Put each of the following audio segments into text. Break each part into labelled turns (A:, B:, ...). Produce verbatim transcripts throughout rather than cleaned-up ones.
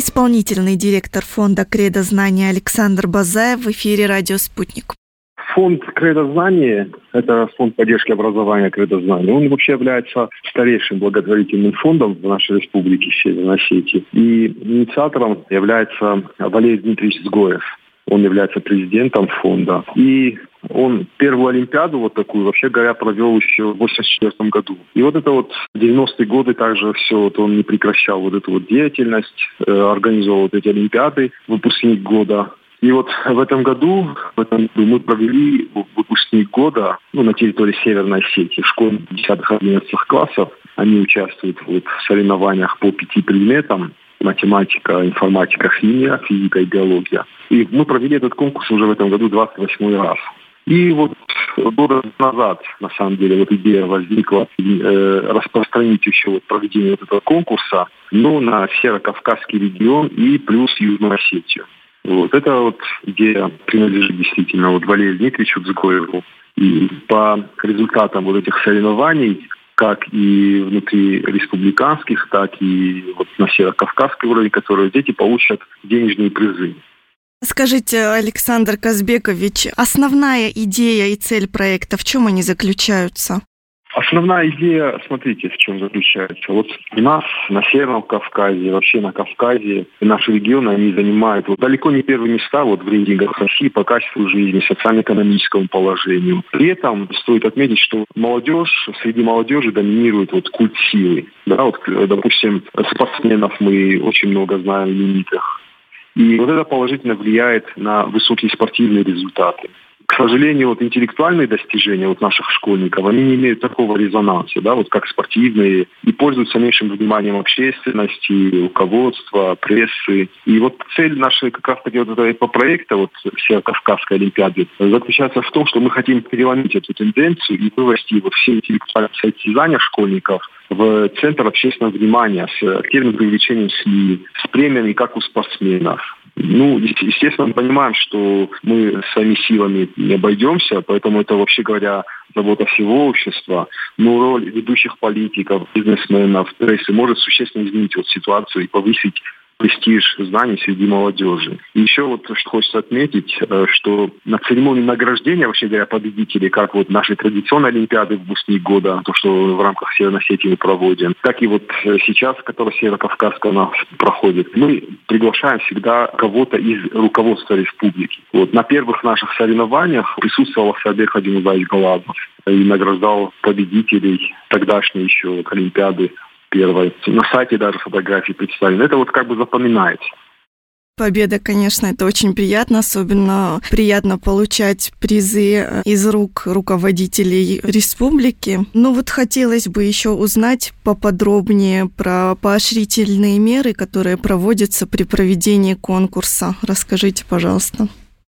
A: Исполнительный директор фонда «Кредо знания» Александр Базаев в эфире «Радио Спутник».
B: Фонд «Кредо знания» – это фонд поддержки образования «Кредо знания». Он вообще является старейшим благотворительным фондом в нашей республике Северной Осетии. И инициатором является Валерий Дмитриевич Сгоев. Он является президентом фонда. И он первую Олимпиаду вот такую, вообще говоря, провел еще в восемьдесят четвёртом году. И вот это вот в девяностые годы также все, вот он не прекращал вот эту вот деятельность, э, организовал вот эти Олимпиады, выпускник года. И вот в этом году, в этом году мы провели выпускник года ну, на территории Северной Осетии, в школе десятых-одиннадцатых классов. Они участвуют вот, в соревнованиях по пяти предметам: математика, информатика, химия, физика и биология. И мы провели этот конкурс уже в этом году двадцать восьмой раз. И вот года назад, на самом деле, вот идея возникла э, распространить еще вот проведение вот этого конкурса, но на Северо-Кавказский регион и плюс Южную Осетию. Вот. Это вот идея принадлежит действительно вот Валерию Дмитриевичу Дзгоеву. И по результатам вот этих соревнований, как и внутри республиканских, так и вот на Северо-Кавказской уровне, которые дети получат денежные призы.
A: Скажите, Александр Казбекович, основная идея и цель проекта, в чем они заключаются?
B: Основная идея, смотрите, в чем заключается. Вот у нас на Северном Кавказе, вообще на Кавказе, наши регионы, они занимают вот далеко не первые места вот в рейтингах России по качеству жизни, социально-экономическому положению. При этом стоит отметить, что молодежь, среди молодежи доминирует вот культ силы. Да, вот, допустим, спортсменов мы очень много знаем именитых. И вот это положительно влияет на высокие спортивные результаты. К сожалению, вот интеллектуальные достижения вот наших школьников, они не имеют такого резонанса, да, вот как спортивные, и пользуются меньшим вниманием общественности, руководства, прессы. И вот цель нашей как раз-таки вот этого проекта, вот Северо-Кавказской Олимпиады, заключается в том, что мы хотим переломить эту тенденцию и вывести вот все интеллектуальные состязания школьников в центр общественного внимания с активным привлечением СМИ, с премиями, как у спортсменов. Ну, естественно, мы понимаем, что мы своими силами не обойдемся, поэтому это, вообще говоря, забота всего общества. Но роль ведущих политиков, бизнесменов, прессы может существенно изменить вот ситуацию и повысить престиж знаний среди молодежи. И еще вот что хочется отметить, что на церемонии награждения, вообще говоря, победителей, как вот нашей традиционной Олимпиады выпускник года, то, что в рамках Северной Осетии мы проводим, так и вот сейчас, которая Северо-Кавказская у нас проходит, мы приглашаем всегда кого-то из руководства республики. Вот на первых наших соревнованиях присутствовал Сабех Хадимуллаевич Галадов и награждал победителей тогдашней еще вот Олимпиады первой. На сайте даже фотографии представлены. Это вот как бы запоминается.
A: Победа, конечно, это очень приятно, особенно приятно получать призы из рук руководителей республики. Но вот хотелось бы еще узнать поподробнее про поощрительные меры, которые проводятся при проведении конкурса. Расскажите, пожалуйста.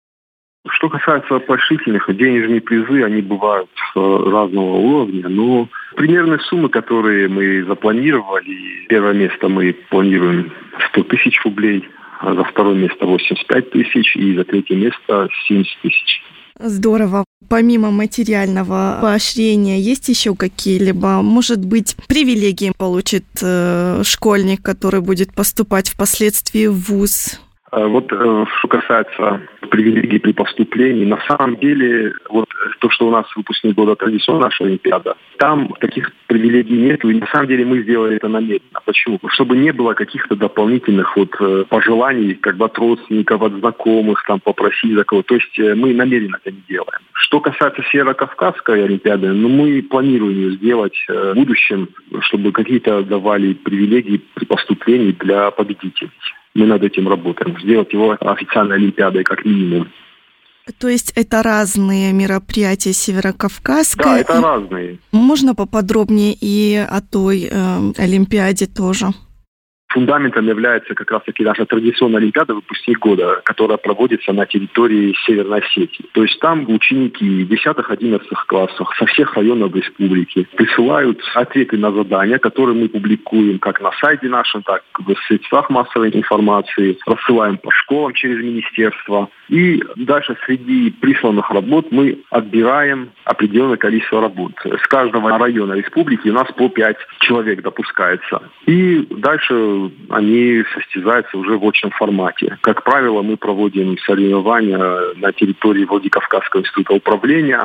B: Что касается поощрительных, денежные призы, они бывают разного уровня, но примерные суммы, которые мы запланировали, первое место мы планируем сто тысяч рублей, а за второе место восемьдесят пять тысяч и за третье место семьдесят тысяч.
A: Здорово. Помимо материального поощрения, есть еще какие-либо, может быть, привилегии получит э, школьник, который будет поступать впоследствии в вуз?
B: Вот что касается привилегий при поступлении, на самом деле, вот то, что у нас выпускник года традиционная наша Олимпиада, там таких привилегий нет, и на самом деле мы сделали это намеренно. Почему? Чтобы не было каких-то дополнительных вот пожеланий, как бы от родственников, от знакомых, там попросить за кого-то. То есть мы намеренно это не делаем. Что касается Северо-Кавказской Олимпиады, ну мы планируем ее сделать в будущем, чтобы какие-то давали привилегии при поступлении для победителей. Мы над этим работаем. Сделать его официальной Олимпиадой как минимум.
A: То есть это разные мероприятия Северо-Кавказской?
B: Да, это разные.
A: Можно поподробнее и о той э, Олимпиаде тоже?
B: Фундаментом является как раз-таки наша традиционная Олимпиада «Выпускник года», которая проводится на территории Северной Осетии. То есть там ученики десятых-одиннадцатых классов со всех районов республики присылают ответы на задания, которые мы публикуем как на сайте нашем, так и в средствах массовой информации, рассылаем по школам через министерство. И дальше среди присланных работ мы отбираем определенное количество работ. С каждого района республики у нас по пять человек допускается. И дальше они состязаются уже в очном формате. Как правило, мы проводим соревнования на территории Владикавказского института управления,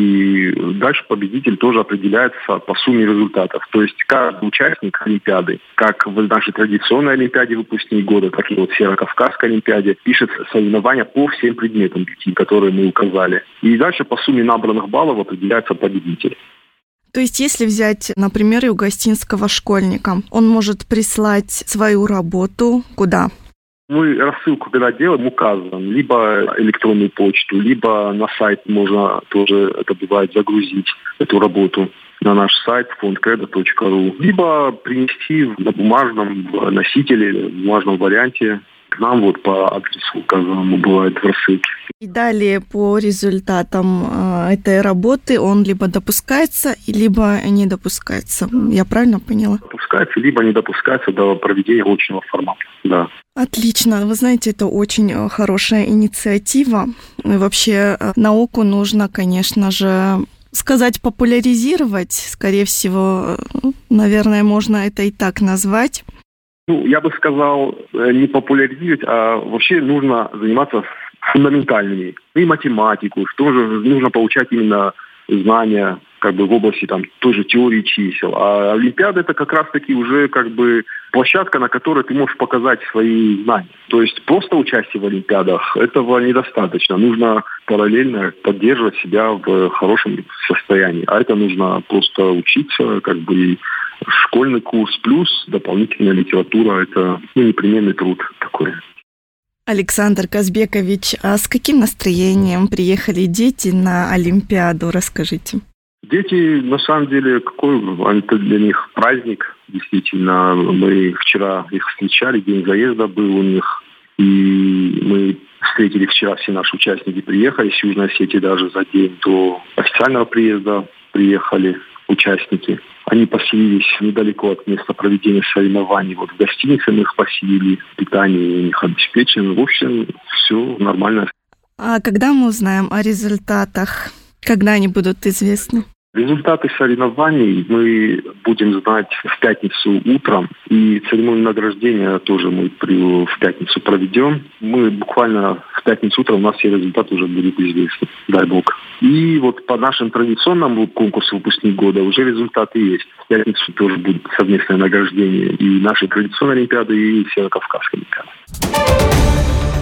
B: и дальше победитель тоже определяется по сумме результатов. То есть каждый участник Олимпиады, как в нашей традиционной Олимпиаде выпускник года, так и вот в Северо-Кавказской Олимпиаде, пишет соревнования по всем предметам, которые мы указали. И дальше по сумме набранных баллов определяется победитель.
A: То есть, если взять, например, югостинского школьника, он может прислать свою работу куда?
B: Мы рассылку, когда делаем, указываем либо электронную почту, либо на сайт можно тоже, это бывает, загрузить эту работу на наш сайт фонд кредо точка ру, либо принести на бумажном носителе, в бумажном варианте к нам вот по адресу, указанному бывает в рассылке.
A: И далее по результатам э, этой работы он либо допускается, либо не допускается. Я правильно поняла?
B: Допускается, либо не допускается до проведения очного формата. Да.
A: Отлично. Вы знаете, это очень хорошая инициатива. И вообще науку нужно, конечно же, сказать, популяризировать. Скорее всего, наверное, можно это и так назвать.
B: Ну, я бы сказал, не популяризировать, а вообще нужно заниматься фундаментальными. И математику, тоже нужно получать именно знания как бы в области там той же теории чисел. А Олимпиада — это как раз-таки уже как бы площадка, на которой ты можешь показать свои знания. То есть просто участие в Олимпиадах этого недостаточно. Нужно параллельно поддерживать себя в хорошем состоянии. А это нужно просто учиться, как бы школьный курс плюс дополнительная литература. Это ну, непременный труд такой.
A: Александр Казбекович, а с каким настроением приехали дети на Олимпиаду? Расскажите.
B: Дети, на самом деле, какой это для них праздник. Действительно, мы вчера их встречали, день заезда был у них. И мы встретили вчера, все наши участники приехали с Южной Осетии даже за день до официального приезда приехали участники. Они поселились недалеко от места проведения соревнований. Вот в гостинице мы их поселили, питание у них обеспечено. В общем, все нормально.
A: А когда мы узнаем о результатах? Когда они будут известны?
B: Результаты соревнований мы будем знать в пятницу утром. И церемонию награждения тоже мы в пятницу проведем. Мы буквально в пятницу утром у нас все результаты уже будут известны. Дай бог. И вот по нашему традиционному конкурсу «Выпускник года» уже результаты есть. В пятницу тоже будет совместное награждение и нашей традиционной Олимпиады, и Северо-Кавказской Олимпиады.